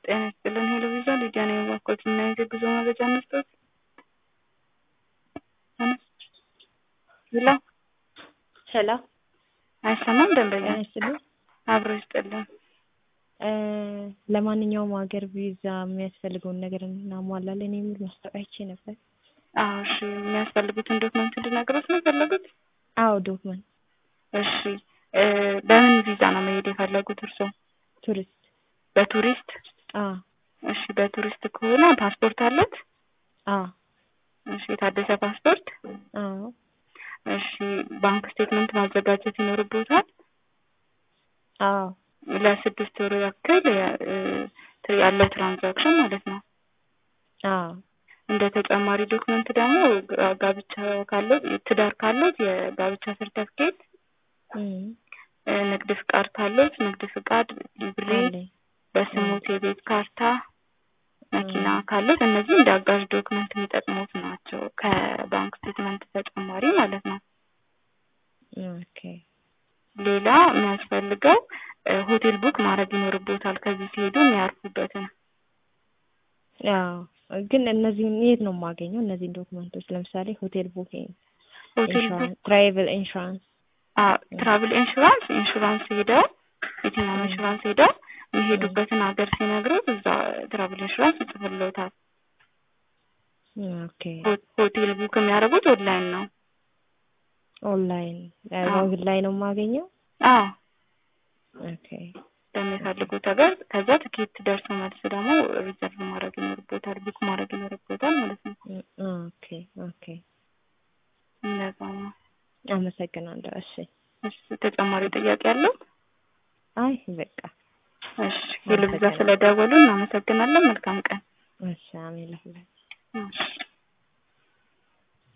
ጤና ይስጥልን ሄሎ ቪዛ ሊዲያ ነኝ ባኮት እና የጉዞ መረጃ መስጠት ሄሎ አይሰማም ደንበኛ ይስጥልኝ አብሮ ይስጥልን ለማንኛውም ሀገር ቪዛ የሚያስፈልገውን ነገር እናሟላለን የሚል ማስታወቂያ አይቼ ነበር። አዎ እሺ የሚያስፈልጉትን ዶክመንት እንድነግሮት ነው የፈለጉት? አዎ ዶክመንት። እሺ በምን ቪዛ ነው መሄድ የፈለጉት እርስዎ? ቱሪስት። በቱሪስት? አዎ። እሺ በቱሪስት ከሆነ ፓስፖርት አለት? አዎ። እሺ የታደሰ ፓስፖርት? አዎ። እሺ ባንክ ስቴትመንት ማዘጋጀት ይኖርብዎታል? አዎ። ለ6 ወር ያክል ያለው ትራንዛክሽን ማለት ነው። አዎ። እንደ ተጨማሪ ዶክመንት ደግሞ ጋብቻ ካለው ትዳር ካለው የጋብቻ ሰርተፍኬት ንግድ ፍቃድ ካለው ንግድ ፍቃድ ሊብሬ በስሙት የቤት ካርታ መኪና ካለው እነዚህ እንደ አጋዥ ዶክመንት የሚጠቅሙት ናቸው ከባንክ ስቴትመንት ተጨማሪ ማለት ነው። ኦኬ ሌላ የሚያስፈልገው ሆቴል ቡክ ማድረግ ይኖርብዎታል ከዚህ ሲሄዱ የሚያርፉበትን። አዎ ግን እነዚህ የት ነው የማገኘው እነዚህ ዶክመንቶች? ለምሳሌ ሆቴል ቡኪንግ፣ ትራቨል ኢንሹራንስ። ትራቨል ኢንሹራንስ ሄደው የትኛው ኢንሹራንስ ሄደው የሚሄዱበትን ሀገር ሲነግሩት እዛ ትራቨል ኢንሹራንስ ይጽፍልዎታል። ኦኬ ሆቴል ቡክ የሚያደርጉት ኦንላይን ነው። ኦንላይን ላይ ነው የማገኘው? አዎ ኦኬ በሚፈልጉት ሀገር ከዛ ትኬት ደርሶ መልስ ደግሞ ሪዘርቭ ማድረግ ይኖርብዎታል፣ ቡክ ማድረግ ይኖርብዎታል ማለት ነው። ኦኬ ኦኬ እንደዛ ነው። አመሰግናለሁ። እሺ ተጨማሪ ጥያቄ አለው? አይ በቃ እሺ ሄሎ ቪዛ ስለደወሉ እናመሰግናለን። መልካም ቀን። እሺ አሜን።